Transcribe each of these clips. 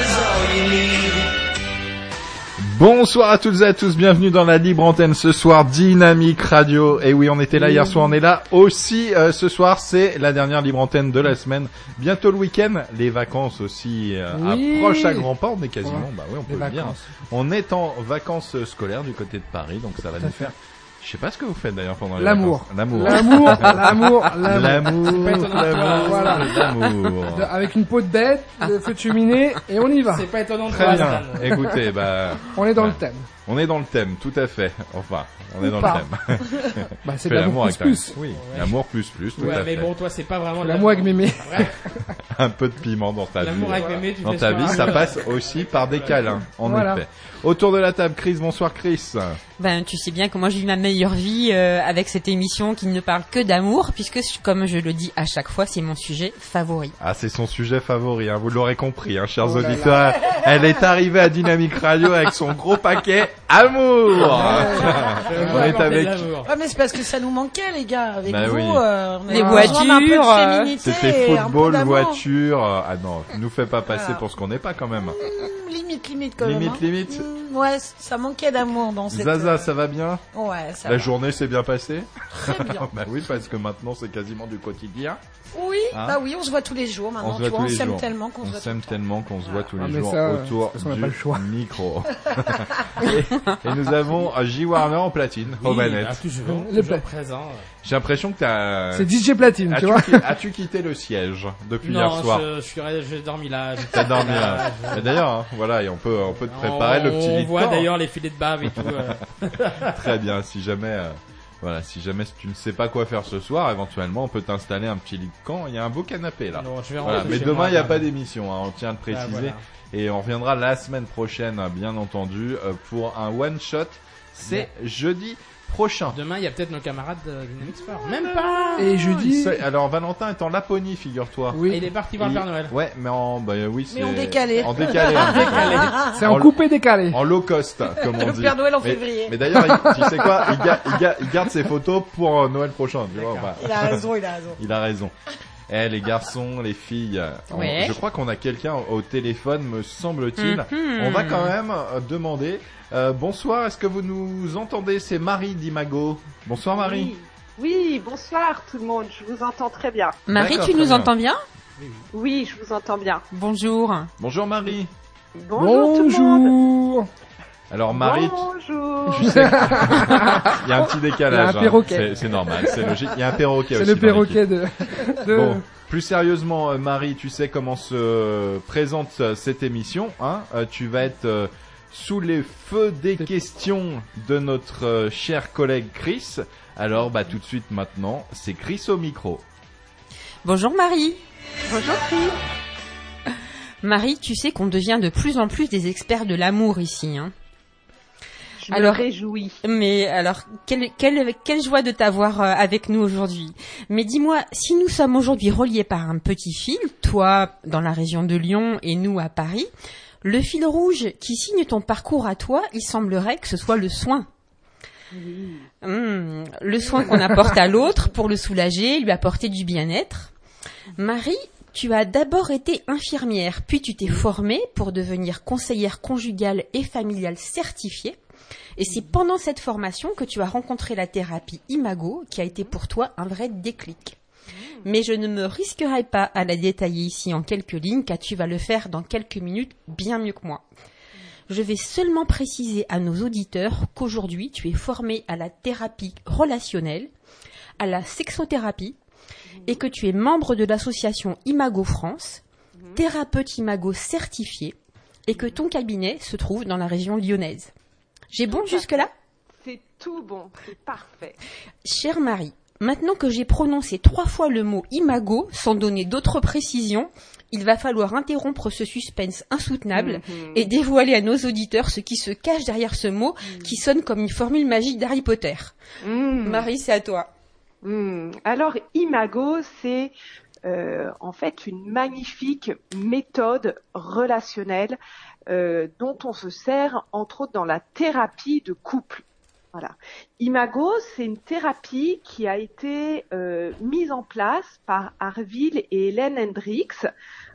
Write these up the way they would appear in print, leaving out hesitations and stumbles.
Bonsoir à toutes et à tous, bienvenue dans la libre antenne ce soir, Dynamique Radio. Et oui, on était là hier soir, on est là aussi ce soir, c'est la dernière libre antenne de la semaine. Bientôt le week-end, les vacances aussi approchent à grands pas, on est quasiment, on peut le dire. On est en vacances scolaires du côté de Paris, donc ça va nous faire... Je sais pas ce que vous faites d'ailleurs pendant les vacances. L'amour. Avec une peau de bête, de feu de cheminée, et on y va. C'est pas étonnant de Très bien. Écoutez, on est dans le thème. On est dans le thème, tout à fait. Enfin, on est dans le thème. C'est de l'amour plus. Oui, l'amour plus, tout à fait. Mais bon, toi, c'est pas vraiment l'amour avec mémé. Un peu de piment dans ta vie. L'amour avec mémé, dans ta vie, ça passe aussi par des câlins, en effet. Autour de la table, Chris, bonsoir Chris. Tu sais bien que moi je vis ma meilleure vie avec cette émission qui ne parle que d'amour, puisque comme je le dis à chaque fois, c'est mon sujet favori. Ah, c'est son sujet favori, vous l'aurez compris, chers auditeurs. Elle est arrivée à Dynamique Radio avec son gros paquet amour. On est avec. Ah, mais c'est parce que ça nous manquait, les gars. Avec vous, les voitures. C'était football, voiture. Ah non, nous fais pas passer pour ce qu'on n'est pas quand même. Limite quand même. Limite. Ouais, ça manquait d'amour dans cette... Zaza, ça va bien? Ouais, ça va. La journée s'est bien passée? Très bien. Oui, parce que maintenant c'est quasiment du quotidien. Oui, oui, on se voit tous les jours maintenant. On s'aime tellement qu'on se voit tous les jours autour du micro. et nous avons J. Warner en platine, au manette. Toujours présent. J'ai l'impression que c'est DJ Platine, tu vois. As-tu quitté le siège depuis hier soir? Non, j'ai dormi là. T'as dormi là. Mais d'ailleurs, voilà, et on peut te préparer le petit lit de camp. On voit d'ailleurs les filets de bave et tout. Très bien, si jamais tu ne sais pas quoi faire ce soir, éventuellement on peut t'installer un petit lit de camp. Il y a un beau canapé là. Non, mais demain il n'y a pas d'émission, on tient à le préciser. Et on reviendra la semaine prochaine, bien entendu, pour un one shot. C'est jeudi prochain. Demain, il y a peut-être nos camarades de Dynamic Sport. Même pas. Et jeudi. Alors Valentin est en Laponie, figure-toi. Oui. Et il est parti voir le Père Noël. Ouais, mais mais en décalé. En décalé. C'est en coupé décalé. En low cost, comme on dit. Le Père Noël en février. Mais d'ailleurs, tu sais quoi, il garde ses photos pour Noël prochain. Tu vois, il a raison. Les garçons, les filles, je crois qu'on a quelqu'un au téléphone, me semble-t-il. On va quand même demander. Bonsoir, est-ce que vous nous entendez? C'est Marie d'Imago. Bonsoir Marie. Oui, bonsoir tout le monde, je vous entends très bien. Marie, tu nous entends bien? Oui, je vous entends bien. Bonjour. Bonjour Marie. Bonjour tout le monde. Alors Marie, bonjour. Tu sais, il y a un petit décalage. Il y a un perroquet. C'est normal, c'est logique. Il y a un perroquet aussi. C'est le perroquet de... Bon, plus sérieusement, Marie, tu sais comment se présente cette émission, tu vas être sous les feux des questions de notre cher collègue Chris. Alors, tout de suite maintenant, c'est Chris au micro. Bonjour Marie. Bonjour Chris. Marie, tu sais qu'on devient de plus en plus des experts de l'amour ici, Je me réjouis. Mais alors, quelle joie de t'avoir avec nous aujourd'hui. Mais dis-moi, si nous sommes aujourd'hui reliés par un petit fil, toi dans la région de Lyon et nous à Paris, le fil rouge qui signe ton parcours à toi, il semblerait que ce soit le soin. Le soin qu'on apporte à l'autre pour le soulager, lui apporter du bien-être. Marie, tu as d'abord été infirmière, puis tu t'es formée pour devenir conseillère conjugale et familiale certifiée. Et c'est pendant cette formation que tu as rencontré la thérapie Imago, qui a été pour toi un vrai déclic. Mais je ne me risquerai pas à la détailler ici en quelques lignes, car tu vas le faire dans quelques minutes bien mieux que moi. Je vais seulement préciser à nos auditeurs qu'aujourd'hui, tu es formé à la thérapie relationnelle, à la sexothérapie, et que tu es membre de l'association Imago France, thérapeute Imago certifié, et que ton cabinet se trouve dans la région lyonnaise. J'ai bon jusque-là? C'est tout bon, c'est parfait. Chère Marie, maintenant que j'ai prononcé 3 fois le mot Imago, sans donner d'autres précisions, il va falloir interrompre ce suspense insoutenable et dévoiler à nos auditeurs ce qui se cache derrière ce mot qui sonne comme une formule magique d'Harry Potter. Marie, c'est à toi. Alors, Imago, c'est en fait une magnifique méthode relationnelle dont on se sert entre autres dans la thérapie de couple. Voilà. Imago, c'est une thérapie qui a été mise en place par Harville et Hélène Hendricks,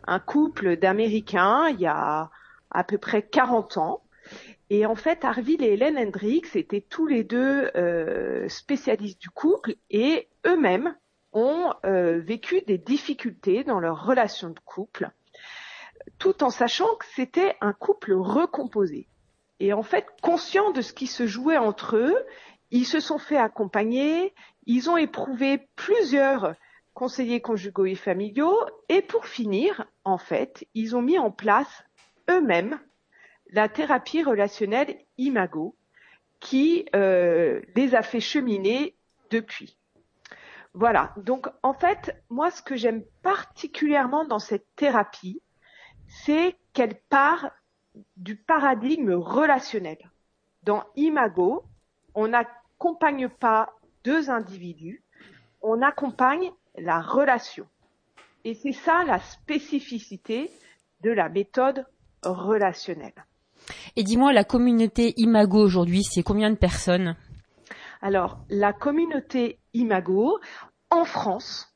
un couple d'Américains il y a à peu près 40 ans. Et en fait, Arvid et Hélène Hendricks étaient tous les deux spécialistes du couple et eux-mêmes ont vécu des difficultés dans leur relation de couple, tout en sachant que c'était un couple recomposé. Et en fait, conscients de ce qui se jouait entre eux, ils se sont fait accompagner, ils ont éprouvé plusieurs conseillers conjugaux et familiaux, et pour finir, en fait, ils ont mis en place eux-mêmes la thérapie relationnelle Imago, qui les a fait cheminer depuis. Voilà, donc en fait, moi ce que j'aime particulièrement dans cette thérapie, c'est qu'elle part du paradigme relationnel. Dans Imago, on n'accompagne pas deux individus, on accompagne la relation. Et c'est ça la spécificité de la méthode relationnelle. Et dis-moi, la communauté Imago aujourd'hui, c'est combien de personnes ? Alors, la communauté Imago, en France,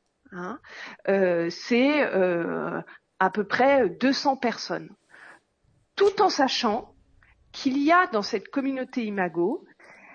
c'est à peu près 200 personnes. Tout en sachant qu'il y a dans cette communauté Imago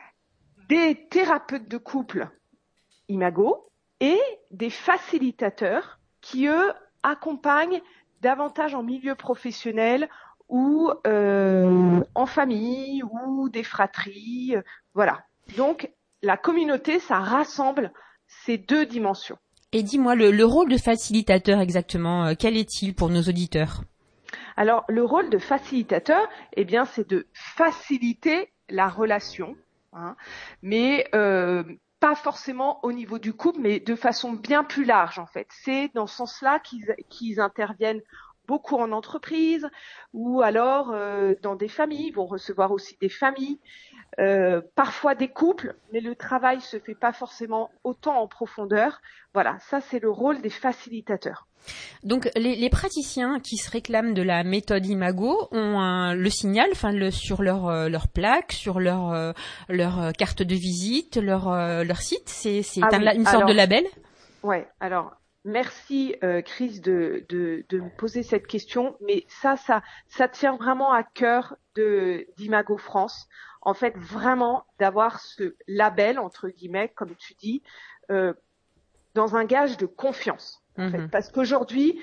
des thérapeutes de couple Imago et des facilitateurs qui, eux, accompagnent davantage en milieu professionnel ou en famille ou des fratries, voilà. Donc, la communauté, ça rassemble ces deux dimensions. Et dis-moi, le rôle de facilitateur exactement, quel est-il pour nos auditeurs ? Alors, le rôle de facilitateur, eh bien, c'est de faciliter la relation, mais pas forcément au niveau du couple, mais de façon bien plus large, en fait. C'est dans ce sens-là qu'ils interviennent beaucoup en entreprise ou alors dans des familles. Ils vont recevoir aussi des familles, parfois des couples, mais le travail se fait pas forcément autant en profondeur. Voilà, ça c'est le rôle des facilitateurs. Donc les praticiens qui se réclament de la méthode Imago ont le signal, sur leur plaque, sur leur carte de visite, leur site. C'est une sorte de label. Ouais. Alors merci Chris de me poser cette question, mais ça tient vraiment à cœur d'Imago France. En fait, vraiment d'avoir ce label entre guillemets, comme tu dis, dans un gage de confiance. En fait, parce qu'aujourd'hui,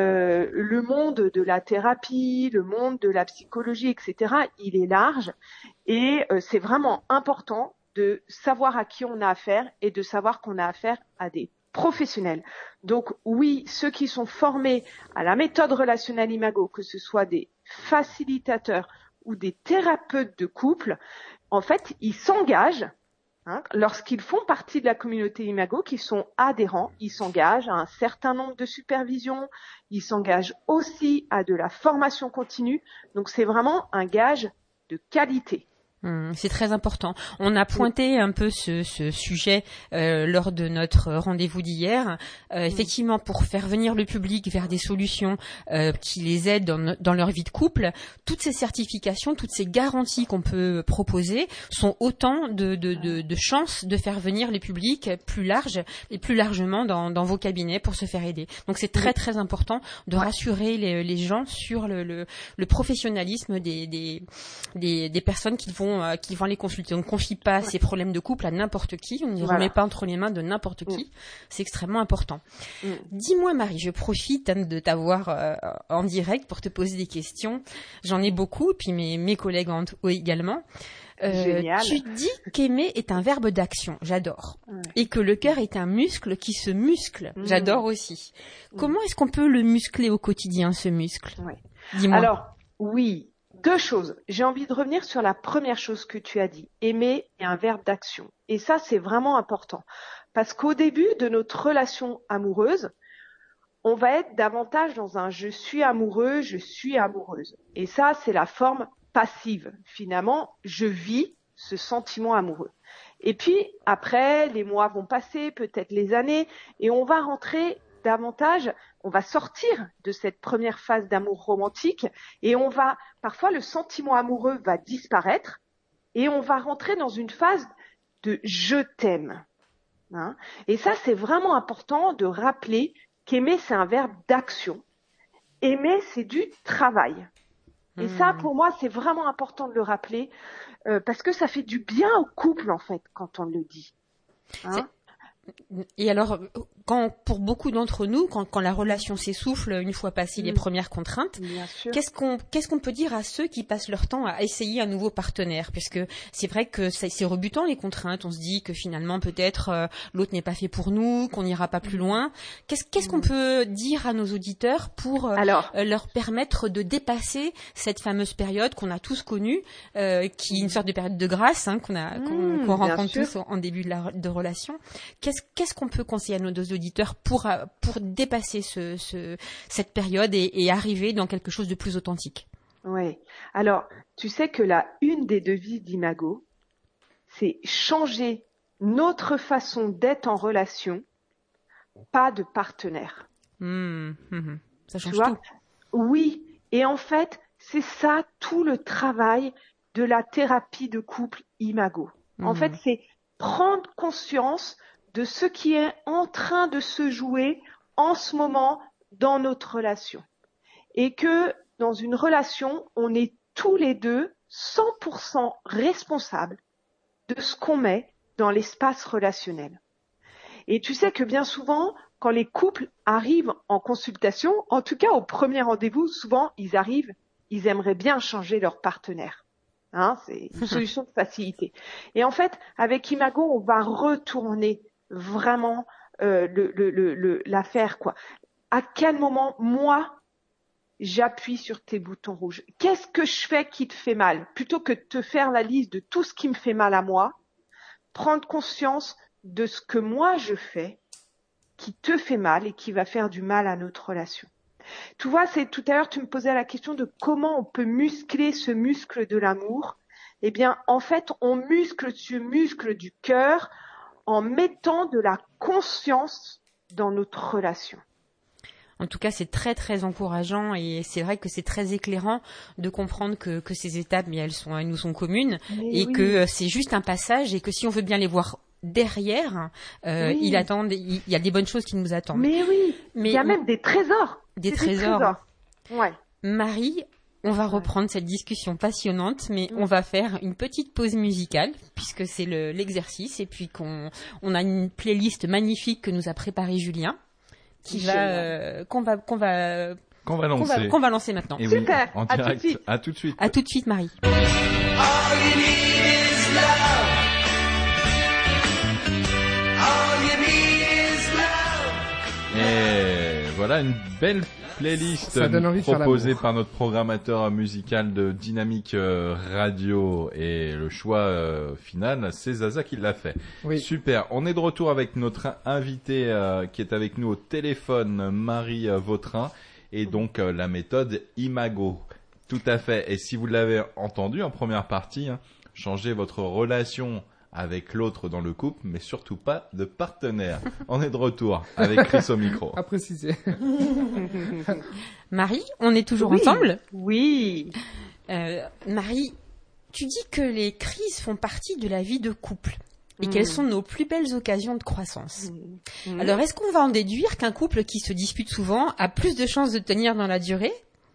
le monde de la thérapie, le monde de la psychologie, etc., il est large et c'est vraiment important de savoir à qui on a affaire et de savoir qu'on a affaire à des professionnels. Donc oui, ceux qui sont formés à la méthode relationnelle Imago, que ce soit des facilitateurs ou des thérapeutes de couple, en fait, ils s'engagent. Lorsqu'ils font partie de la communauté Imago, qu'ils sont adhérents, ils s'engagent à un certain nombre de supervisions, ils s'engagent aussi à de la formation continue. Donc c'est vraiment un gage de qualité. C'est très important. On a pointé un peu ce sujet lors de notre rendez-vous d'hier. Effectivement, pour faire venir le public vers des solutions qui les aident dans leur vie de couple, toutes ces certifications, toutes ces garanties qu'on peut proposer sont autant de chances de faire venir les publics plus larges et plus largement dans vos cabinets pour se faire aider. Donc c'est très très important de rassurer les gens sur le professionnalisme des personnes qui vont les consulter. On ne confie pas ces problèmes de couple à n'importe qui, on ne les remet pas entre les mains de n'importe qui. C'est extrêmement important. Dis-moi Marie, je profite de t'avoir en direct pour te poser des questions. J'en ai beaucoup, et puis mes collègues également. Tu dis qu'aimer est un verbe d'action, j'adore. Et que le cœur est un muscle qui se muscle, j'adore aussi. Comment est-ce qu'on peut le muscler au quotidien, ce muscle ? Dis-moi. Alors, oui. Deux choses. J'ai envie de revenir sur la première chose que tu as dit. Aimer est un verbe d'action. Et ça, c'est vraiment important. Parce qu'au début de notre relation amoureuse, on va être davantage dans un je suis amoureux, je suis amoureuse. Et ça, c'est la forme passive. Finalement, je vis ce sentiment amoureux. Et puis, après, les mois vont passer, peut-être les années, et on va rentrer davantage, on va sortir de cette première phase d'amour romantique et parfois le sentiment amoureux va disparaître et on va rentrer dans une phase de je t'aime. Et ça, c'est vraiment important de rappeler qu'aimer, c'est un verbe d'action aimer, c'est du travail. Et ça, pour moi, c'est vraiment important de le rappeler, parce que ça fait du bien au couple, en fait, quand on le dit. Hein? Et alors, pour beaucoup d'entre nous, quand la relation s'essouffle une fois passées les premières contraintes, qu'est-ce qu'on peut dire à ceux qui passent leur temps à essayer un nouveau partenaire? Puisque c'est vrai que c'est rebutant les contraintes. On se dit que finalement peut-être l'autre n'est pas fait pour nous, qu'on n'ira pas plus loin. Qu'est-ce qu'on peut dire à nos auditeurs pour leur permettre de dépasser cette fameuse période qu'on a tous connue, qui est une sorte de période de grâce qu'on rencontre tous en début de relation. Qu'est-ce qu'on peut conseiller à nos deux auditeurs pour dépasser cette période et arriver dans quelque chose de plus authentique? Oui. Alors, tu sais que une des devises d'Imago, c'est changer notre façon d'être en relation, pas de partenaire. Ça change tu vois? Tout. Oui. Et en fait, c'est ça tout le travail de la thérapie de couple Imago. En fait, c'est prendre conscience de ce qui est en train de se jouer en ce moment dans notre relation. Et que dans une relation, on est tous les deux 100% responsables de ce qu'on met dans l'espace relationnel. Et tu sais que bien souvent, quand les couples arrivent en consultation, en tout cas au premier rendez-vous, souvent ils aimeraient bien changer leur partenaire. Hein, c'est une solution de facilité. Et en fait, avec Imago, on va retourner vraiment l'affaire, quoi. À quel moment, moi, j'appuie sur tes boutons rouges? Qu'est-ce que je fais qui te fait mal? Plutôt que de te faire la liste de tout ce qui me fait mal à moi, prendre conscience de ce que moi je fais qui te fait mal et qui va faire du mal à notre relation. Tu vois, tout à l'heure, tu me posais la question de comment on peut muscler ce muscle de l'amour. Eh bien, en fait, on muscle ce muscle du cœur en mettant de la conscience dans notre relation. En tout cas, c'est très très encourageant et c'est vrai que c'est très éclairant de comprendre que ces étapes, mais elles nous sont communes que c'est juste un passage et que si on veut bien les voir derrière, il y a des bonnes choses qui nous attendent. Mais oui, il y a même des trésors. Des trésors. Ouais. Marie, on va reprendre cette discussion passionnante, mais on va faire une petite pause musicale puisque c'est l'exercice et puis qu'on a une playlist magnifique que nous a préparée Julien qu'on va lancer maintenant. Et super. Oui, en direct. À tout de suite. À tout de suite, Marie. Et voilà une belle playlist proposée par notre programmateur musical de Dynamique Radio et le choix final, c'est Zaza qui l'a fait. Oui. Super. On est de retour avec notre invité qui est avec nous au téléphone, Marie Vautrin, et donc la méthode Imago. Tout à fait. Et si vous l'avez entendu en première partie, changez votre relation avec l'autre dans le couple, mais surtout pas de partenaire. On est de retour avec Chris au micro. À préciser. Marie, on est toujours ensemble? Oui. Marie, tu dis que les crises font partie de la vie de couple et qu'elles sont nos plus belles occasions de croissance. Alors, est-ce qu'on va en déduire qu'un couple qui se dispute souvent a plus de chances de tenir dans la durée?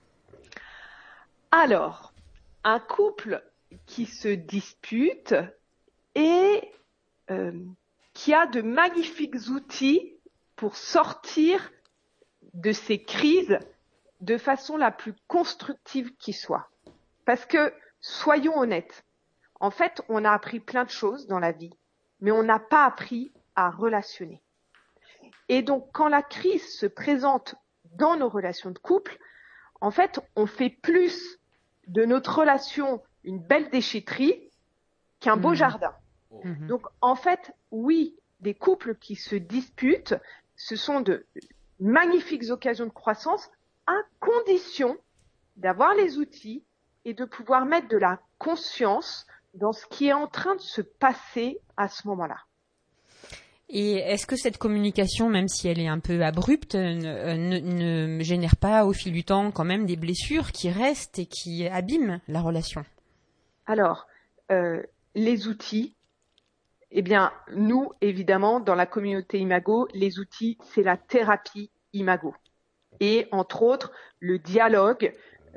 Alors, un couple qui se dispute et qui a de magnifiques outils pour sortir de ces crises de façon la plus constructive qui soit. Parce que, soyons honnêtes, en fait, on a appris plein de choses dans la vie, mais on n'a pas appris à relationner. Et donc, quand la crise se présente dans nos relations de couple, en fait, on fait plus de notre relation une belle déchetterie qu'un beau jardin. Donc, en fait, oui, des couples qui se disputent, ce sont de magnifiques occasions de croissance à condition d'avoir les outils et de pouvoir mettre de la conscience dans ce qui est en train de se passer à ce moment-là. Et est-ce que cette communication, même si elle est un peu abrupte, ne génère pas au fil du temps quand même des blessures qui restent et qui abîment la relation? Alors, les outils, eh bien, nous, évidemment, dans la communauté Imago, les outils, c'est la thérapie Imago. et entre autres le dialogue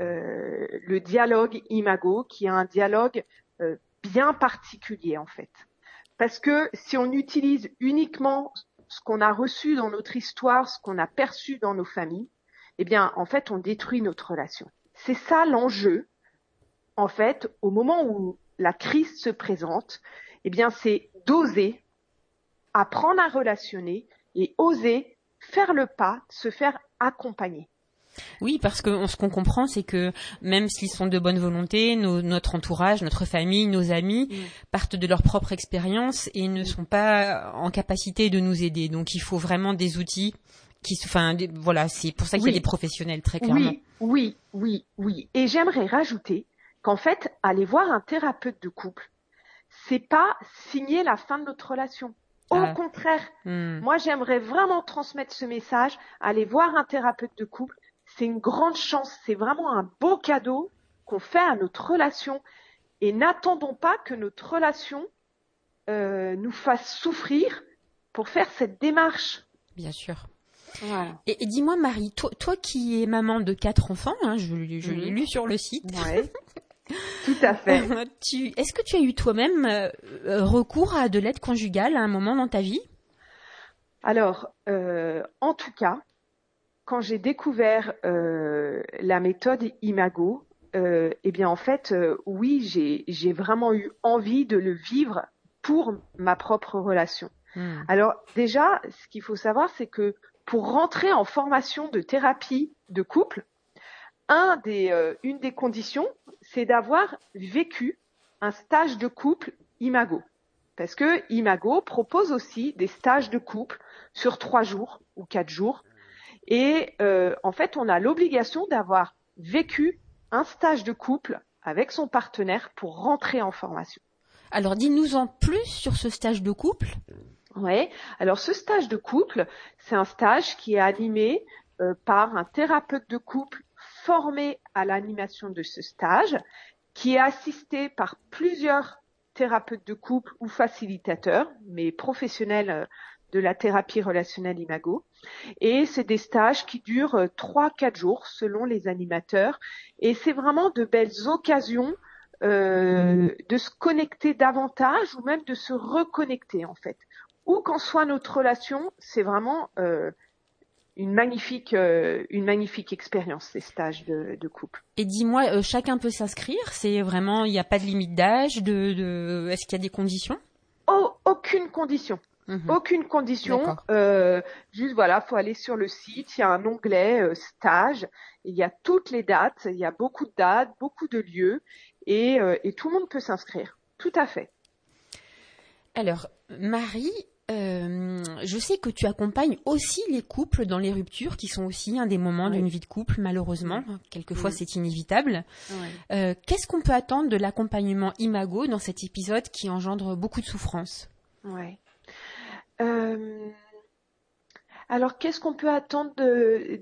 imago, qui est un dialogue bien particulier en fait. Parce que si on utilise uniquement ce qu'on a reçu dans notre histoire, ce qu'on a perçu dans nos familles, eh bien en fait on détruit notre relation. C'est ça l'enjeu en fait au moment où la crise se présente, eh bien c'est d'oser apprendre à relationner et oser faire le pas, se faire accompagner. Oui, parce que ce qu'on comprend, c'est que même s'ils sont de bonne volonté, notre entourage, notre famille, nos amis partent de leur propre expérience et ne sont pas en capacité de nous aider. Donc il faut vraiment des outils voilà, c'est pour ça qu'il y a des professionnels, très clairement. Oui. Et j'aimerais rajouter qu'en fait, aller voir un thérapeute de couple, c'est pas signer la fin de notre relation. Au contraire, moi j'aimerais vraiment transmettre ce message, aller voir un thérapeute de couple, c'est une grande chance, c'est vraiment un beau cadeau qu'on fait à notre relation et n'attendons pas que notre relation nous fasse souffrir pour faire cette démarche. Bien sûr. Voilà. Et dis-moi Marie, toi qui es maman de 4 enfants, je l'ai lu sur le site. Ouais. Tout à fait. Est-ce que tu as eu toi-même recours à de l'aide conjugale à un moment dans ta vie ? Alors, en tout cas, quand j'ai découvert la méthode Imago, eh bien en fait, oui, j'ai vraiment eu envie de le vivre pour ma propre relation. Alors déjà, ce qu'il faut savoir, c'est que pour rentrer en formation de thérapie de couple, une des conditions, c'est d'avoir vécu un stage de couple Imago. Parce que Imago propose aussi des stages de couple sur 3 jours ou 4 jours. Et en fait, on a l'obligation d'avoir vécu un stage de couple avec son partenaire pour rentrer en formation. Alors, dis-nous en plus sur ce stage de couple. Ouais. Alors, ce stage de couple, c'est un stage qui est animé par un thérapeute de couple formé à l'animation de ce stage, qui est assisté par plusieurs thérapeutes de couple ou facilitateurs, mais professionnels de la thérapie relationnelle Imago. Et c'est des stages qui durent 3-4 jours selon les animateurs. Et c'est vraiment de belles occasions de se connecter davantage ou même de se reconnecter en fait. Où qu'en soit notre relation, c'est vraiment une magnifique expérience, ces stages de couple. Et dis-moi, chacun peut s'inscrire. C'est vraiment, il n'y a pas de limite d'âge, est-ce qu'il y a des conditions ? Aucune condition. Aucune condition. Juste voilà, faut aller sur le site. Il y a un onglet stage. Il y a toutes les dates. Il y a beaucoup de dates, beaucoup de lieux, et tout le monde peut s'inscrire. Tout à fait. Alors, Marie. Je sais que tu accompagnes aussi les couples dans les ruptures, qui sont aussi un des moments d'une vie de couple, malheureusement. Quelquefois, c'est inévitable. Qu'est-ce qu'on peut attendre de l'accompagnement Imago dans cet épisode qui engendre beaucoup de souffrance ? Alors, qu'est-ce qu'on peut attendre d'Imago ?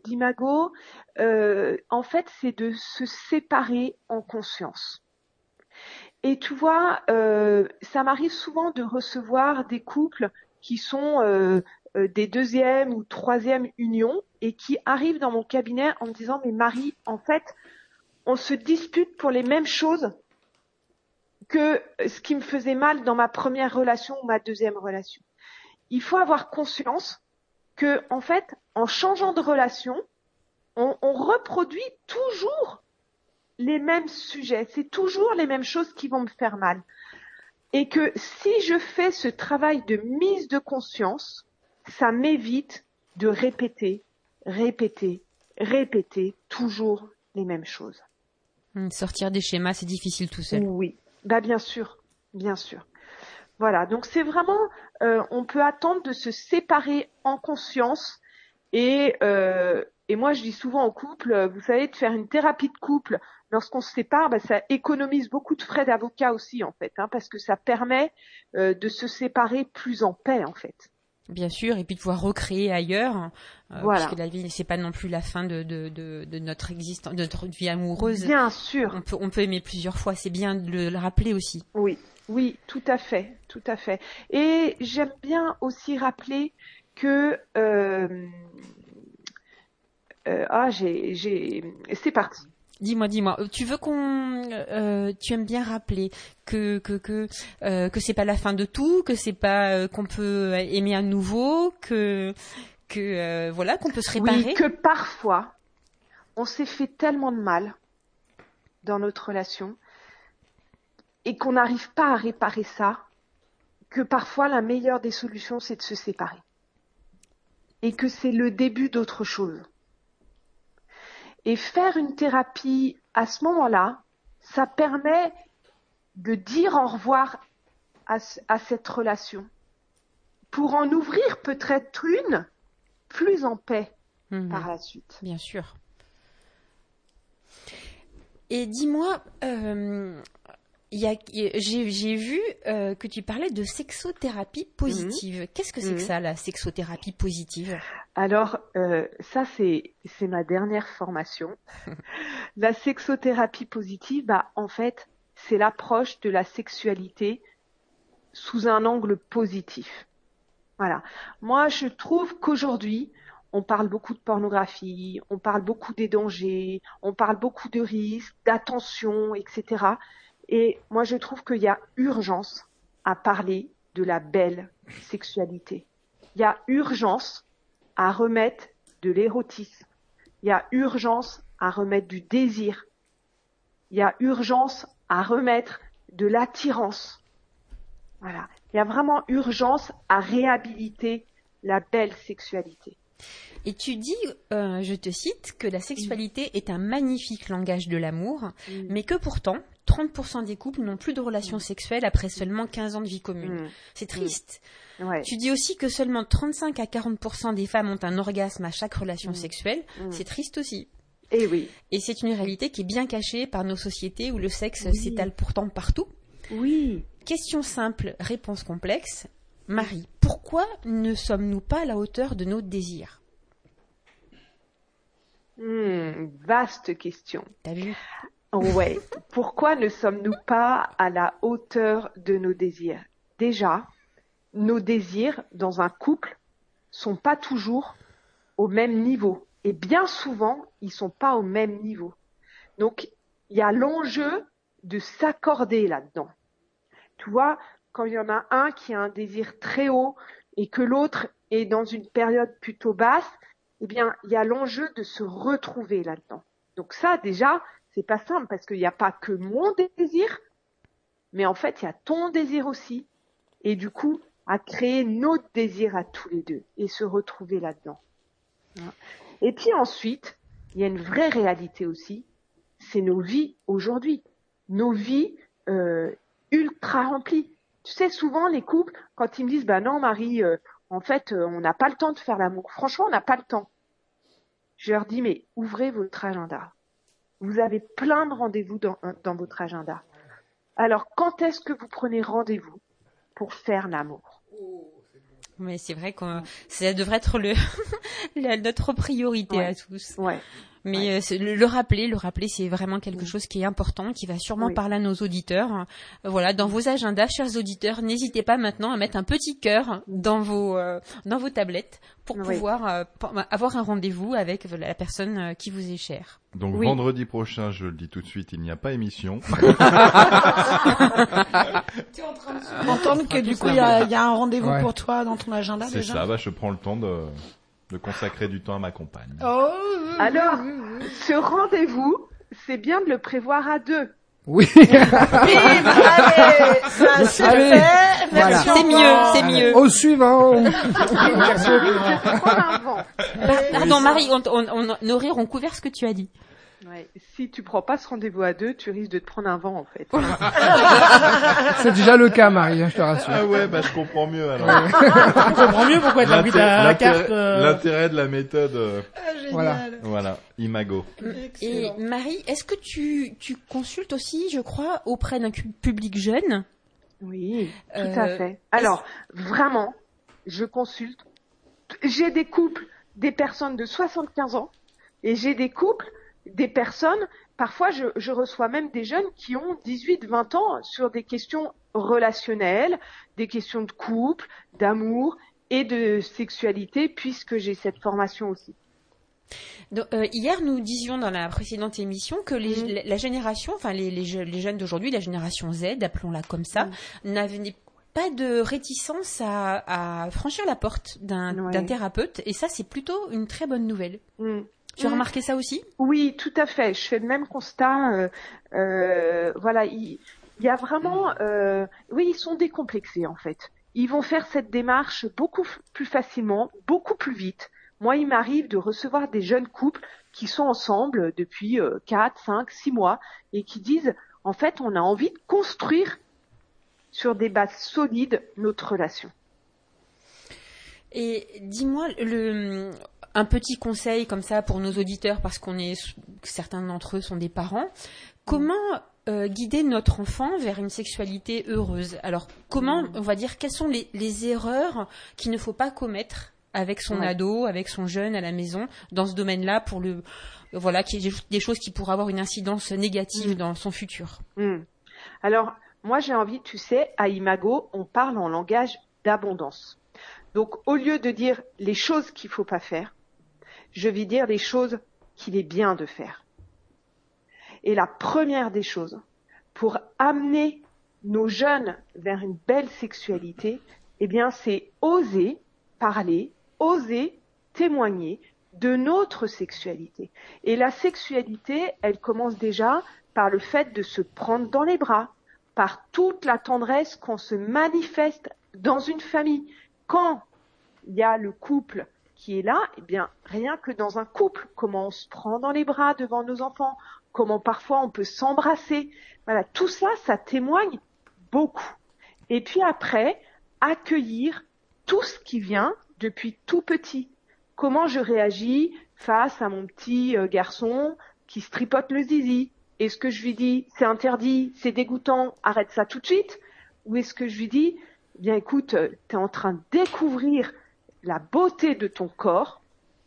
En fait, c'est de se séparer en conscience. Et tu vois, ça m'arrive souvent de recevoir des couples qui sont des 2e ou 3e unions et qui arrivent dans mon cabinet en me disant « Mais Marie, en fait, on se dispute pour les mêmes choses que ce qui me faisait mal dans ma première relation ou ma 2e relation. » Il faut avoir conscience que, en fait, en changeant de relation, on reproduit toujours les mêmes sujets. C'est toujours les mêmes choses qui vont me faire mal. Et que si je fais ce travail de mise de conscience, ça m'évite de répéter toujours les mêmes choses. Sortir des schémas, c'est difficile tout seul. Oui, bien sûr. Voilà, donc c'est vraiment, on peut attendre de se séparer en conscience et moi je dis souvent aux couples, vous savez, de faire une thérapie de couple lorsqu'on se sépare, ça économise beaucoup de frais d'avocat aussi en fait, parce que ça permet de se séparer plus en paix en fait. Bien sûr, et puis de pouvoir recréer ailleurs, voilà. Parce que la vie, c'est pas non plus la fin de notre existence, de notre vie amoureuse. Bien sûr. On peut aimer plusieurs fois, c'est bien de le rappeler aussi. Oui, tout à fait. Et j'aime bien aussi rappeler que c'est parti. Dis-moi. Tu veux tu aimes bien rappeler que c'est pas la fin de tout, que c'est pas qu'on peut aimer à nouveau, qu'on peut se réparer. Oui, que parfois on s'est fait tellement de mal dans notre relation et qu'on n'arrive pas à réparer ça, que parfois la meilleure des solutions c'est de se séparer et que c'est le début d'autre chose. Et faire une thérapie à ce moment-là, ça permet de dire au revoir à cette relation pour en ouvrir peut-être une plus en paix par la suite. Bien sûr. Et dis-moi, j'ai vu que tu parlais de sexothérapie positive. Qu'est-ce que c'est que ça, la sexothérapie positive ? Alors, ça, c'est ma dernière formation. La sexothérapie positive, en fait, c'est l'approche de la sexualité sous un angle positif. Voilà. Moi, je trouve qu'aujourd'hui, on parle beaucoup de pornographie, on parle beaucoup des dangers, on parle beaucoup de risques, d'attention, etc. Et moi, je trouve qu'il y a urgence à parler de la belle sexualité. Il y a urgence à remettre de l'érotisme. Il y a urgence à remettre du désir. Il y a urgence à remettre de l'attirance. Voilà. Il y a vraiment urgence à réhabiliter la belle sexualité. Et tu dis, je te cite, que la sexualité est un magnifique langage de l'amour, mais que pourtant, 30% des couples n'ont plus de relations sexuelles après seulement 15 ans de vie commune. C'est triste. Ouais. Tu dis aussi que seulement 35 à 40% des femmes ont un orgasme à chaque relation sexuelle. C'est triste aussi. Et oui. Et c'est une réalité qui est bien cachée par nos sociétés où le sexe s'étale pourtant partout. Oui. Question simple, réponse complexe. Marie, pourquoi ne sommes-nous pas à la hauteur de nos désirs ? Vaste question. T'as vu ? Ouais. Pourquoi ne sommes-nous pas à la hauteur de nos désirs ? Déjà, nos désirs dans un couple sont pas toujours au même niveau. Et bien souvent, ils sont pas au même niveau. Donc, il y a l'enjeu de s'accorder là-dedans. Tu vois, quand il y en a un qui a un désir très haut et que l'autre est dans une période plutôt basse, eh bien, il y a l'enjeu de se retrouver là-dedans. Donc ça, déjà, c'est pas simple parce qu'il n'y a pas que mon désir, mais en fait, il y a ton désir aussi. Et du coup, à créer notre désir à tous les deux et se retrouver là-dedans. Et puis ensuite, il y a une vraie réalité aussi, c'est nos vies aujourd'hui. Nos vies ultra remplies. Tu sais, souvent, les couples, quand ils me disent, non, Marie, en fait, on n'a pas le temps de faire l'amour. Franchement, on n'a pas le temps. Je leur dis, mais ouvrez votre agenda. Vous avez plein de rendez-vous dans votre agenda. Alors, quand est-ce que vous prenez rendez-vous pour faire l'amour ? Mais c'est vrai que ça devrait être notre priorité à tous. Ouais. Mais le rappeler, c'est vraiment quelque chose qui est important, qui va sûrement parler à nos auditeurs. Voilà, dans vos agendas, chers auditeurs, n'hésitez pas maintenant à mettre un petit cœur dans vos tablettes pour pouvoir avoir un rendez-vous avec la personne qui vous est chère. Donc vendredi prochain, je le dis tout de suite, il n'y a pas émission. Tu es en train de entendre que du coup il y a un rendez-vous pour toi dans ton agenda déjà. C'est ça, je prends le temps de consacrer du temps à ma compagne. Alors, ce rendez-vous, c'est bien de le prévoir à deux. Oui. Allez, ça c'est fait. Voilà. C'est mieux. Au suivant. Pardon, Marie, nos rires ont couvert ce que tu as dit. Ouais. Si tu prends pas ce rendez-vous à deux, tu risques de te prendre un vent en fait. C'est déjà le cas, Marie, je te rassure. Ah ouais, je comprends mieux alors. Tu comprends mieux pourquoi t'as envie de la carte. L'intérêt de la méthode. Voilà, Imago. Et Marie, est-ce que tu consultes aussi, je crois, auprès d'un public jeune ? Oui, tout à fait. Alors, vraiment, je consulte. J'ai des couples, des personnes de 75 ans, et j'ai des couples, des personnes, parfois je reçois même des jeunes qui ont 18-20 ans sur des questions relationnelles, des questions de couple, d'amour et de sexualité, puisque j'ai cette formation aussi. Donc, hier, nous disions dans la précédente émission que la génération, enfin les jeunes d'aujourd'hui, la génération Z, appelons-la comme ça, n'avaient pas de réticence à franchir la porte d'un thérapeute, et ça, c'est plutôt une très bonne nouvelle. Tu as remarqué ça aussi ? Oui, tout à fait. Je fais le même constat. Voilà, il y a vraiment, oui, ils sont décomplexés en fait. Ils vont faire cette démarche beaucoup plus facilement, beaucoup plus vite. Moi, il m'arrive de recevoir des jeunes couples qui sont ensemble depuis 4, 5, 6 mois et qui disent, en fait, on a envie de construire sur des bases solides notre relation. Et dis-moi, un petit conseil comme ça pour nos auditeurs, parce certains d'entre eux sont des parents. Comment guider notre enfant vers une sexualité heureuse ? Alors, comment, on va dire, quelles sont les erreurs qu'il ne faut pas commettre avec son ado, avec son jeune à la maison, dans ce domaine-là, pour qu'il y ait des choses qui pourraient avoir une incidence négative dans son futur. Alors, moi, j'ai envie, tu sais, à Imago, on parle en langage d'abondance. Donc, au lieu de dire les choses qu'il faut pas faire, je vais dire les choses qu'il est bien de faire. Et la première des choses, pour amener nos jeunes vers une belle sexualité, eh bien, c'est oser parler, oser témoigner de notre sexualité. Et la sexualité, elle commence déjà par le fait de se prendre dans les bras, par toute la tendresse qu'on se manifeste dans une famille. Quand il y a le couple qui est là, eh bien, rien que dans un couple, comment on se prend dans les bras devant nos enfants, comment parfois on peut s'embrasser. Voilà, tout ça, ça témoigne beaucoup. Et puis après, accueillir tout ce qui vient depuis tout petit. Comment je réagis face à mon petit garçon qui se tripote le zizi? Est-ce que je lui dis, c'est interdit, c'est dégoûtant, arrête ça tout de suite? Ou est-ce que je lui dis, eh bien écoute, t'es en train de découvrir la beauté de ton corps,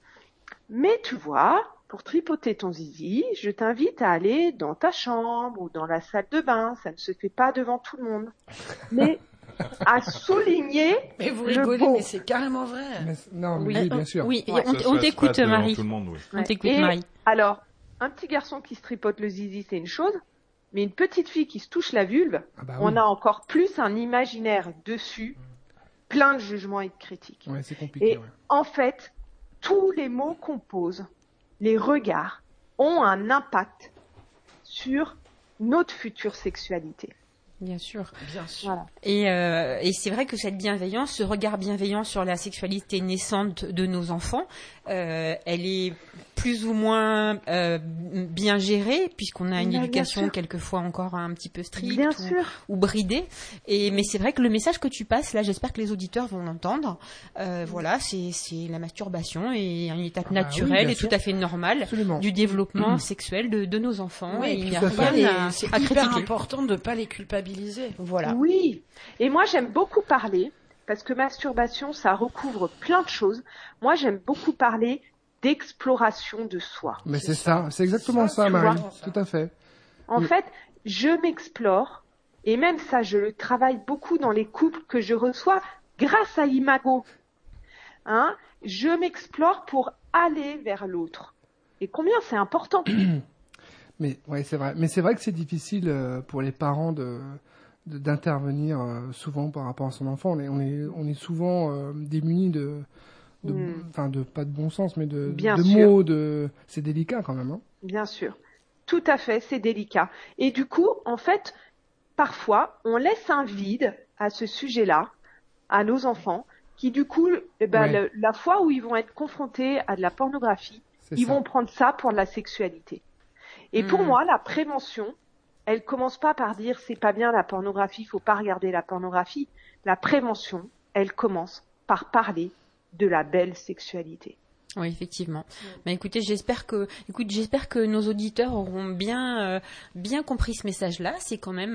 mais tu vois, pour tripoter ton zizi, je t'invite à aller dans ta chambre ou dans la salle de bain, ça ne se fait pas devant tout le monde. Mais à souligner mais vous rigolez, mais c'est carrément vrai. Oui, bien sûr. Oui, on t'écoute, Marie. On t'écoute, Marie. Alors, un petit garçon qui se tripote le zizi, c'est une chose, mais une petite fille qui se touche la vulve, on a encore plus un imaginaire dessus, plein de jugements et de critiques. Ouais, c'est compliqué. Et en fait, tous les mots qu'on pose, les regards, ont un impact sur notre future sexualité. Bien sûr. Bien sûr. Voilà. Et c'est vrai que cette bienveillance, ce regard bienveillant sur la sexualité naissante de nos enfants, elle est plus ou moins bien gérée, puisqu'on a une éducation quelquefois encore un petit peu stricte ou bridée. Mais c'est vrai que le message que tu passes, là, j'espère que les auditeurs vont l'entendre. Voilà, c'est la masturbation et une étape naturelle et tout à fait normale du développement sexuel de nos enfants. Oui, et il n'y a rien à c'est hyper important de ne pas les culpabiliser. Voilà. Oui. Et moi, j'aime beaucoup parler, parce que masturbation, ça recouvre plein de choses. Moi, j'aime beaucoup parler d'exploration de soi. Mais c'est ça, c'est exactement ça, Marie. Tout à fait. En fait, je m'explore, et même ça, je le travaille beaucoup dans les couples que je reçois grâce à Imago. Je m'explore pour aller vers l'autre. Et combien c'est important. Mais ouais, c'est vrai. Mais c'est vrai que c'est difficile pour les parents d'intervenir souvent par rapport à son enfant. On est souvent démunis de pas de bon sens, mais de mots, c'est délicat quand même. Bien sûr. Tout à fait, c'est délicat. Et du coup, en fait, parfois, on laisse un vide à ce sujet-là, à nos enfants, qui du coup, la fois où ils vont être confrontés à de la pornographie, ils vont prendre ça pour de la sexualité. Et pour moi, la prévention, elle commence pas par dire c'est pas bien la pornographie, faut pas regarder la pornographie. La prévention, elle commence par parler de la belle sexualité. Oui, effectivement. Mais écoutez, j'espère que nos auditeurs auront bien compris ce message-là. C'est quand même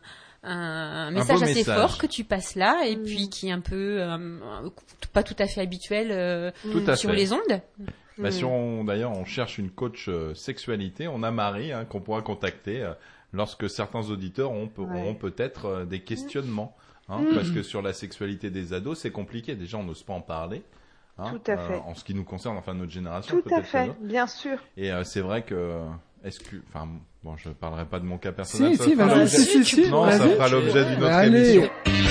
un message assez fort que tu passes là, et puis qui est un peu pas tout à fait habituel sur les ondes. Si on cherche une coach sexualité, on a Marie qu'on pourra contacter lorsque certains auditeurs auront peut-être des questionnements. Parce que sur la sexualité des ados, c'est compliqué. Déjà, on n'ose pas en parler. Tout à fait. En ce qui nous concerne, enfin notre génération. Tout à fait, bien sûr. Et c'est vrai que, bon, je parlerai pas de mon cas personnel. Si, vas-y, si. Non, ça fera l'objet d'une autre émission.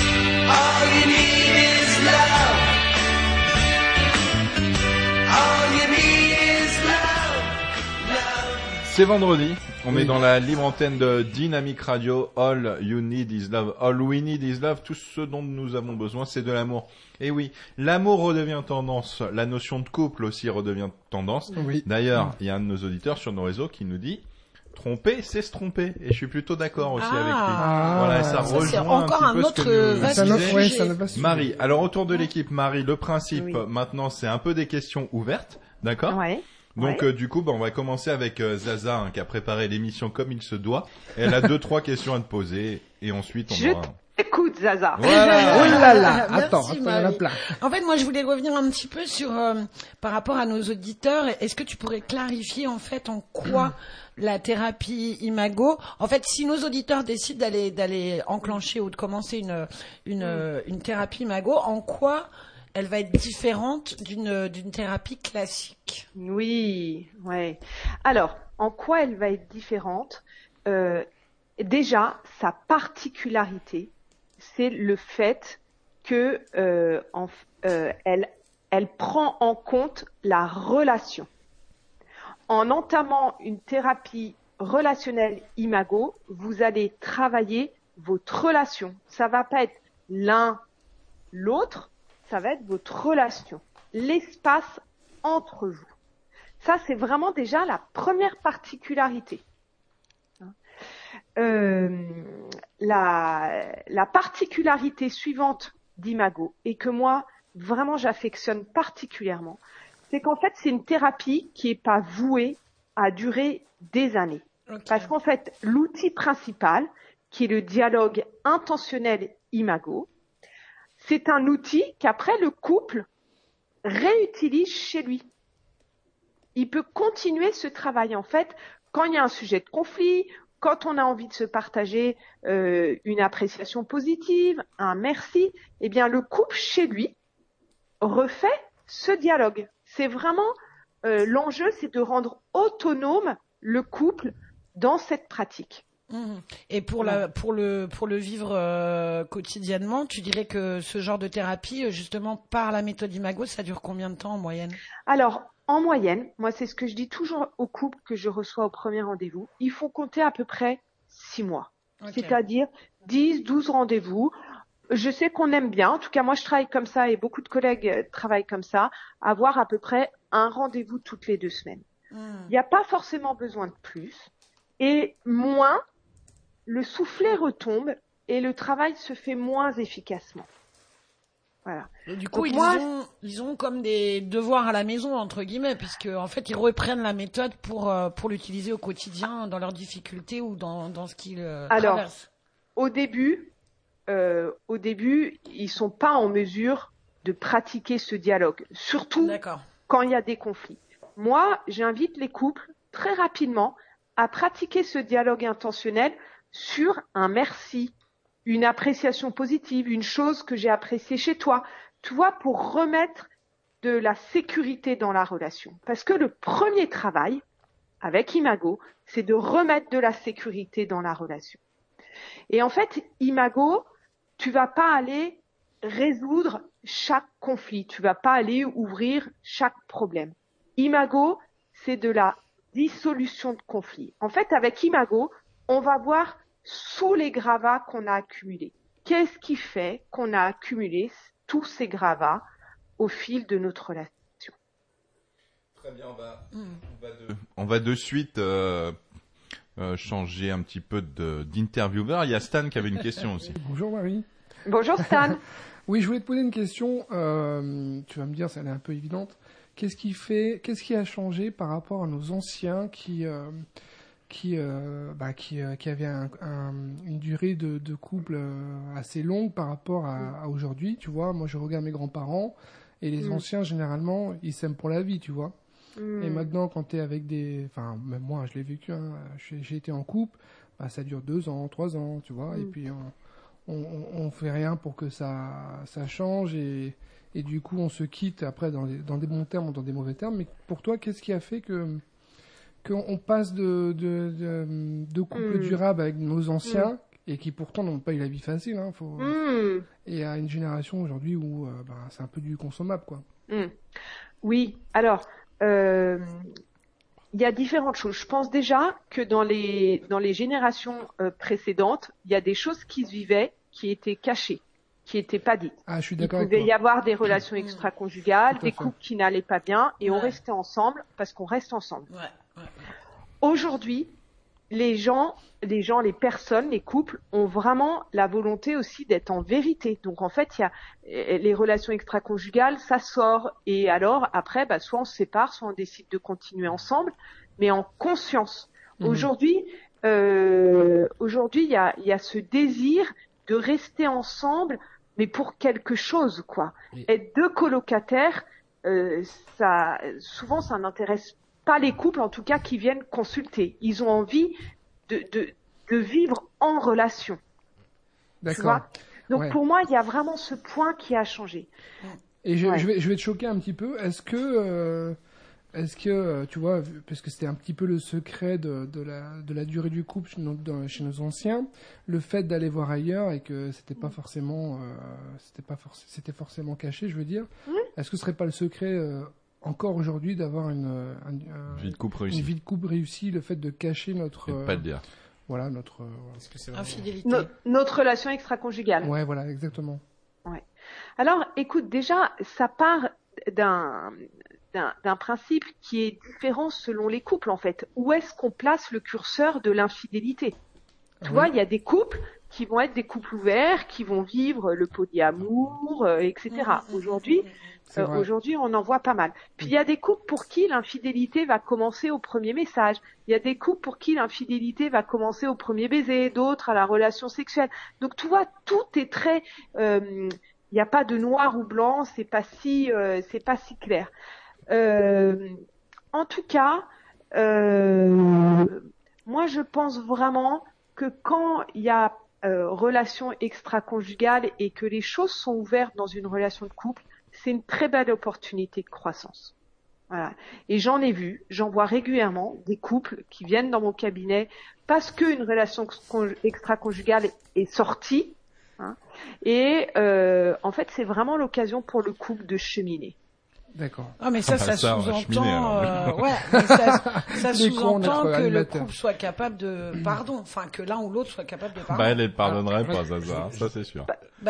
C'est vendredi, on est dans la libre antenne de Dynamic Radio. All you need is love, all we need is love. Tout ce dont nous avons besoin, c'est de l'amour. Et oui, l'amour redevient tendance, la notion de couple aussi redevient tendance. Oui. D'ailleurs, il y a un de nos auditeurs sur nos réseaux qui nous dit tromper, c'est se tromper. Et je suis plutôt d'accord aussi avec lui. Voilà, ça rejoint encore un petit peu vaste ce que nous disait. sujet. Marie, alors autour de l'équipe, Marie, le principe maintenant, c'est un peu des questions ouvertes, d'accord ? Ouais. Donc du coup, on va commencer avec Zaza qui a préparé l'émission comme il se doit. Elle a 2-3 questions à te poser et ensuite on aura... Écoute, Zaza. Voilà. Oh là là, Merci, attends, il y en a plein. En fait, moi, je voulais revenir un petit peu sur par rapport à nos auditeurs. Est-ce que tu pourrais clarifier en fait en quoi la thérapie Imago, en fait, si nos auditeurs décident d'aller enclencher ou de commencer une thérapie Imago, en quoi elle va être différente d'une thérapie classique? Oui, ouais. Alors, en quoi elle va être différente? Déjà, sa particularité, c'est le fait que elle prend en compte la relation. En entamant une thérapie relationnelle Imago, vous allez travailler votre relation. Ça va pas être l'un l'autre, ça va être votre relation, l'espace entre vous. Ça, c'est vraiment déjà la première particularité. La particularité suivante d'Imago, et que moi, vraiment, j'affectionne particulièrement, c'est qu'en fait, c'est une thérapie qui n'est pas vouée à durer des années. Okay. Parce qu'en fait, l'outil principal, qui est le dialogue intentionnel Imago, c'est un outil qu'après le couple réutilise chez lui. Il peut continuer ce travail. En fait, quand il y a un sujet de conflit, quand on a envie de se partager une appréciation positive, un merci, eh bien le couple chez lui refait ce dialogue. C'est vraiment l'enjeu, c'est de rendre autonome le couple dans cette pratique. Et pour le vivre quotidiennement, tu dirais que ce genre de thérapie, justement par la méthode Imago, ça dure combien de temps en moyenne? Alors, en moyenne, moi c'est ce que je dis toujours aux couples que je reçois au premier rendez-vous, il faut compter à peu près 6 mois. Okay. C'est-à-dire 10, 12 rendez-vous. Je sais qu'on aime bien, en tout cas moi je travaille comme ça et beaucoup de collègues travaillent comme ça, avoir à peu près un rendez-vous toutes les 2 semaines. Il n'y a pas forcément besoin de plus. Et moins, le soufflet retombe et le travail se fait moins efficacement. Voilà. Et du coup, ils ont comme des devoirs à la maison, entre guillemets, puisque en fait, ils reprennent la méthode pour l'utiliser au quotidien, dans leurs difficultés ou dans ce qu'ils traversent. Au début, ils sont pas en mesure de pratiquer ce dialogue, surtout quand il y a des conflits. Moi, j'invite les couples très rapidement à pratiquer ce dialogue intentionnel sur un merci, une appréciation positive, une chose que j'ai appréciée chez toi, tu vois, pour remettre de la sécurité dans la relation. Parce que le premier travail avec Imago, c'est de remettre de la sécurité dans la relation. Et en fait, Imago, tu vas pas aller résoudre chaque conflit, tu vas pas aller ouvrir chaque problème. Imago, c'est de la dissolution de conflit. En fait, avec Imago, on va voir sous les gravats qu'on a accumulés. Qu'est-ce qui fait qu'on a accumulé tous ces gravats au fil de notre relation? Très bien, on va de suite changer un petit peu d'intervieweur. Il y a Stan qui avait une question aussi. Bonjour Marie. Bonjour Stan. Oui, je voulais te poser une question. Tu vas me dire, ça elle est un peu évidente. Qu'est-ce qui a changé par rapport à nos anciens qui avaient une durée de couple assez longue par rapport à aujourd'hui, tu vois. Moi, je regarde mes grands-parents et les anciens, généralement, ils s'aiment pour la vie, tu vois. Et maintenant, quand t'es avec même moi, je l'ai vécu, hein, j'ai été en couple, ça dure 2 ans, 3 ans, tu vois, et puis on fait rien pour que ça change et et du coup on se quitte après dans des bons termes ou dans des mauvais termes. Mais pour toi, qu'est-ce qui a fait qu'on passe de couples durables avec nos anciens et qui pourtant n'ont pas eu la vie facile, hein, et à une génération aujourd'hui où c'est un peu du consommable, quoi. Oui, alors il y a différentes choses. Je pense déjà que dans les générations précédentes, il y a des choses qui se vivaient qui étaient cachées, qui n'étaient pas dites. Ah, je suis Il d'accord avec pouvait toi. y avoir des relations extra-conjugales, Tout à des fait. couples qui n'allaient pas bien, et on restait ensemble parce qu'on reste ensemble. Ouais. Aujourd'hui, les personnes, les couples ont vraiment la volonté aussi d'être en vérité. Donc en fait, il y a les relations extra-conjugales, ça sort, et alors après, soit on se sépare, soit on décide de continuer ensemble, mais en conscience. Aujourd'hui, il y a ce désir de rester ensemble, mais pour quelque chose, quoi. Être deux colocataires, souvent ça n'intéresse pas les couples, en tout cas, qui viennent consulter. Ils ont envie de vivre en relation. D'accord. Tu vois. Donc Ouais. pour moi, il y a vraiment ce point qui a changé. Et je Ouais. vais te choquer un petit peu. Est-ce que tu vois, parce que c'était un petit peu le secret de la durée du couple chez nos anciens, le fait d'aller voir ailleurs et que c'était pas forcément c'était forcément caché, je veux dire. Est-ce que ce serait pas le secret encore aujourd'hui d'avoir une Vie de couple une réussie. vie de couple réussie, le fait de cacher notre Et de pas le dire. voilà notre Est-ce que c'est vraiment- Infidélité. Notre relation extra-conjugale. ouais, voilà, exactement. Alors, écoute, déjà, ça part d'un principe qui est différent selon les couples, en fait. Où est-ce qu'on place le curseur de l'infidélité? Tu vois, il y a des couples qui vont être des couples ouverts, qui vont vivre le polyamour, etc. Aujourd'hui, C'est vrai. aujourd'hui, on en voit pas mal. Puis il y a des couples pour qui l'infidélité va commencer au premier message. Il y a des couples pour qui l'infidélité va commencer au premier baiser, d'autres à la relation sexuelle. Donc tu vois, tout est très, il n'y a pas de noir ou blanc, c'est pas si clair. En tout cas, moi je pense vraiment que quand il y a relation extra-conjugale et que les choses sont ouvertes dans une relation de couple, c'est une très belle opportunité de croissance. Voilà. Et j'en vois régulièrement des couples qui viennent dans mon cabinet parce qu'une relation extra-conjugale est sortie. Hein, et en fait, c'est vraiment l'occasion pour le couple de cheminer. D'accord. Ah mais ça Ça, on va sous-entend, cheminer, alors. ouais, mais ça Les cons, sous-entend notre que le animateur. couple soit capable de pardon, enfin que l'un ou l'autre soit capable de pardon. Elle pardonnerait pas, ça c'est sûr.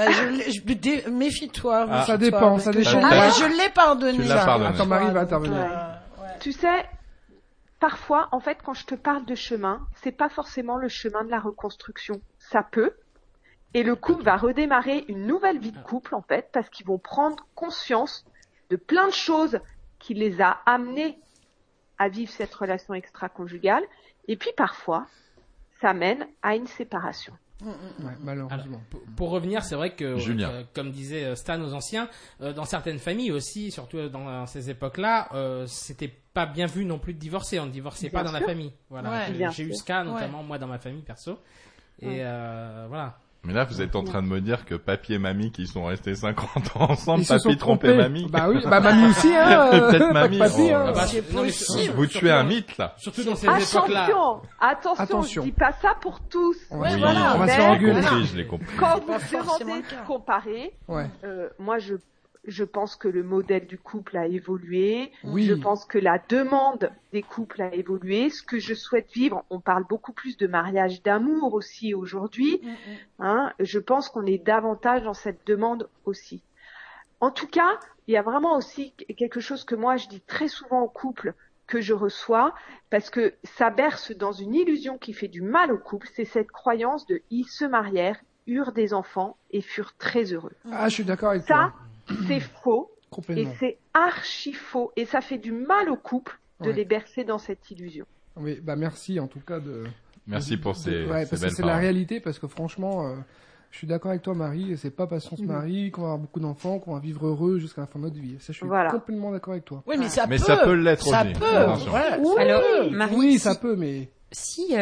Méfie-toi. Ah, ça méfie-toi, dépend, parce ça que dépend. je l'ai pardonné. Tu l'as pardonné. Attends, Marie va Donc, intervenir. Tu sais, parfois, en fait, quand je te parle de chemin, c'est pas forcément le chemin de la reconstruction. Ça peut. Et le couple va redémarrer une nouvelle vie de couple, en fait, parce qu'ils vont prendre conscience de plein de choses qui les a amenés à vivre cette relation extra-conjugale. Et puis, parfois, ça mène à une séparation. Ouais, malheureusement. Alors, pour revenir, c'est vrai que, Julien. comme disait Stan aux anciens, dans certaines familles aussi, surtout dans ces époques-là, c'était pas bien vu non plus de divorcer. On ne divorçait Bien pas dans la sûr. famille. Voilà. Ouais. J'ai eu Bien ce cas, notamment moi dans ma famille perso. Et voilà. Mais là, vous êtes en train de me dire que papy et mamie qui sont restés 50 ans ensemble, Ils se papy sont trompait trompés. mamie. Bah oui, bah mamie aussi, hein. Peut-être pas que mamie. papy, Oh. hein. Ah bah, c'est non, mais possible. Vous tuez un mythe, là. surtout dans ces époques-là. Attention, je dis pas ça pour tous. Ouais, Oui, voilà, on va se mais faire j'ai engueuler. compris, je l'ai compris. Quand C'est pas vous forcément demandez le cas. de comparer, Ouais. moi je pense que le modèle du couple a évolué. Oui. Je pense que la demande des couples a évolué. Ce que je souhaite vivre, on parle beaucoup plus de mariage d'amour aussi aujourd'hui. Hein, je pense qu'on est davantage dans cette demande aussi. En tout cas, il y a vraiment aussi quelque chose que moi je dis très souvent aux couples que je reçois, parce que ça berce dans une illusion qui fait du mal au couple, c'est cette croyance de ils se marièrent, eurent des enfants et furent très heureux. Ah, je suis d'accord avec Ça, toi. c'est faux et Complètement. c'est archi faux et ça fait du mal au couple de Ouais. les bercer dans cette illusion. Oui, bah merci en tout cas de. Merci pour ces Ouais, ces parce que belles c'est la paroles. réalité, parce que franchement, je suis d'accord avec toi, Marie. C'est pas parce qu'on se marie qu'on va avoir beaucoup d'enfants, qu'on va vivre heureux jusqu'à la fin de notre vie. Ça, je suis Voilà. complètement d'accord avec toi. Oui, mais ça Mais peut. ça peut l'être Ça aussi. peut. Attention. Voilà. Alors, Marie, Oui, si- ça peut, mais si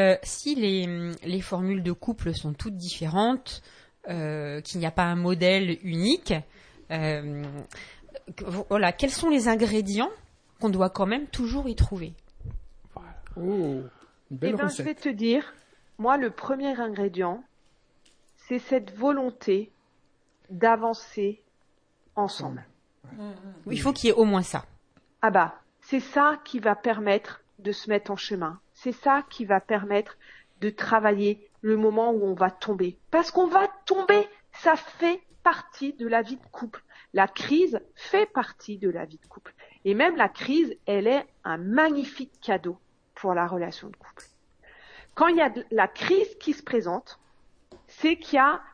les formules de couple sont toutes différentes, qu'il n'y a pas un modèle unique, Voilà, quels sont les ingrédients qu'on doit quand même toujours y trouver? Oh, une belle Je recette. vais te dire, moi, le premier ingrédient, c'est cette volonté d'avancer ensemble. Il faut qu'il y ait au moins ça. Ah bah, c'est ça qui va permettre de se mettre en chemin. C'est ça qui va permettre de travailler le moment où on va tomber. Parce qu'on va tomber, ça fait partie de la vie de couple. La crise fait partie de la vie de couple. Et même la crise, elle est un magnifique cadeau pour la relation de couple. Quand il y a la crise qui se présente, c'est qu'il y a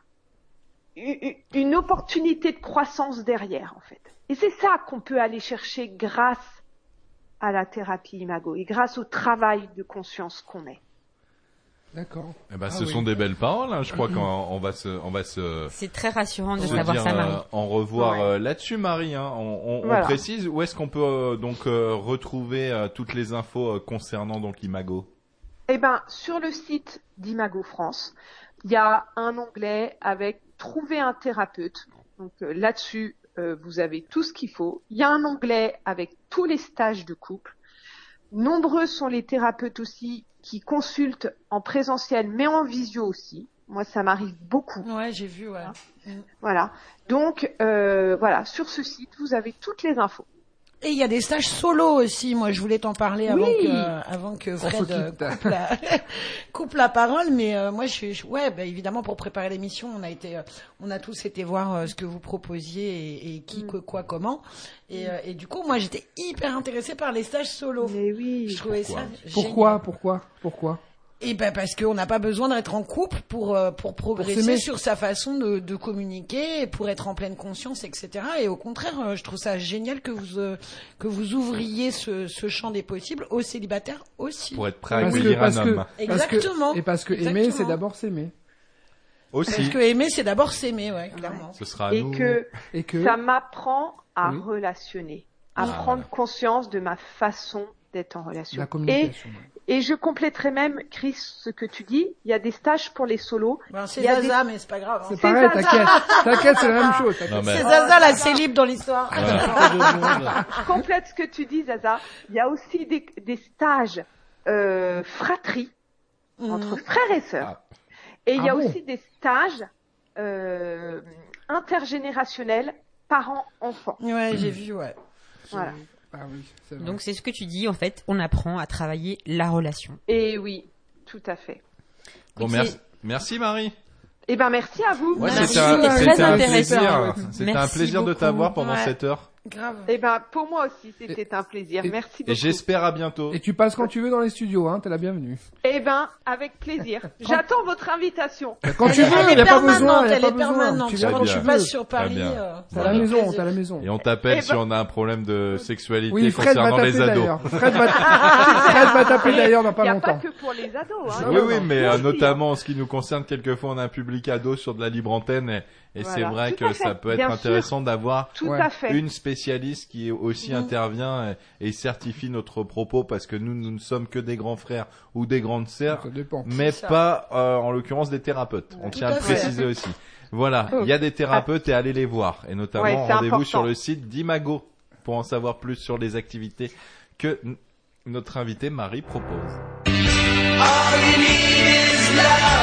une opportunité de croissance derrière, en fait. Et c'est ça qu'on peut aller chercher grâce à la thérapie Imago et grâce au travail de conscience qu'on met. D'accord. Eh ben, ce sont des belles paroles. Hein. Je crois qu'on va se C'est très rassurant de se savoir dire ça, Marie. en revoir Ouais. là-dessus, Marie. Hein. On Voilà. précise où est-ce qu'on peut retrouver toutes les infos concernant donc Imago. Eh ben, sur le site d'Imago France, il y a un onglet avec Trouver un thérapeute. Donc là-dessus, vous avez tout ce qu'il faut. Il y a un onglet avec tous les stages de couple. Nombreux sont les thérapeutes aussi qui consultent en présentiel, mais en visio aussi. Moi, ça m'arrive beaucoup. Ouais, j'ai vu, ouais. Voilà. Donc, voilà, sur ce site, vous avez toutes les infos. Et il y a des stages solo aussi. Moi, je voulais t'en parler avant que Fred se quitte. coupe la parole. Mais moi, évidemment, pour préparer l'émission, on a tous été voir ce que vous proposiez et qui, que, quoi, comment. Et du coup, moi, j'étais hyper intéressée par les stages solo. Mais oui. Je trouvais ça Pourquoi génial. Et ben parce qu'on n'a pas besoin d'être en couple pour progresser s'aimer. sur sa façon de communiquer, et pour être en pleine conscience, etc. Et au contraire, je trouve ça génial que vous ouvriez ce champ des possibles aux célibataires aussi. Pour être prêt à accueillir un homme. Exactement. Parce que aimer, Exactement. c'est d'abord s'aimer. Parce Aussi, que aimer, c'est d'abord s'aimer, ouais, clairement. ce sera à Et nous. Et que ça m'apprend à Oui. relationner, à Ah, prendre voilà. conscience de ma façon d'être en relation. la communication. Et je compléterai même, Chris, ce que tu dis. Il y a des stages pour les solos. Ben, c'est Il y a Zaza, mais c'est pas grave. hein. C'est pareil, t'inquiète, c'est la même chose. Non, mais- C'est Zaza la célib dans l'histoire. Je complète ce que tu dis, Zaza. Il y a aussi des stages fratrie entre frères et sœurs. Ah. Et il y a Ah bon aussi des stages intergénérationnels parents-enfants. Ouais, j'ai vu, ouais. Voilà. Ah oui, c'est vrai. Donc c'est ce que tu dis, en fait, on apprend à travailler la relation. Et oui, tout à fait. Bon, Écoutez, merci Marie. Eh ben, merci à vous. Ouais, Merci, c'était un très plaisir. intéressant. C'était un Merci plaisir de beaucoup. t'avoir pendant Ouais. cette heure. Grave. Eh ben, pour moi aussi, c'était un plaisir. Merci beaucoup. Et j'espère à bientôt. Et tu passes quand tu veux dans les studios, hein, t'es la bienvenue. Eh ben, avec plaisir. J'attends votre invitation. Quand tu veux, Elle y est a pas besoin, permanente, y a elle pas est besoin. permanente. Tu viens Très quand bien. tu Tu passes veux. sur Paris. bien. T'as la Voilà. maison, t'as la maison. Et on t'appelle Eh si ben- on a un problème de sexualité Oui, Fred va concernant les t'appeler ados. d'ailleurs. Fred va t'appeler d'ailleurs dans Il pas n'y a pas longtemps. que pour les ados. Hein. Oui, oui, mais Nous aussi, notamment en ce qui nous concerne, quelquequefois on a un public ado sur de la libre antenne et Voilà. c'est vrai Tout à que fait. ça peut être Bien intéressant d'avoir Tout Ouais. à fait. une spécialiste qui aussi intervient et certifie notre propos parce que nous ne sommes que des grands frères ou des grandes sœurs, Ça dépend. mais C'est ça. pas en l'occurrence des thérapeutes. On Tout tient à à le fait. préciser aussi. Voilà, il y a des thérapeutes et allez les voir. Et notamment, Ouais, c'est rendez-vous important. sur le site d'Imago pour en savoir plus sur les activités que notre invitée Marie propose. All you need is love.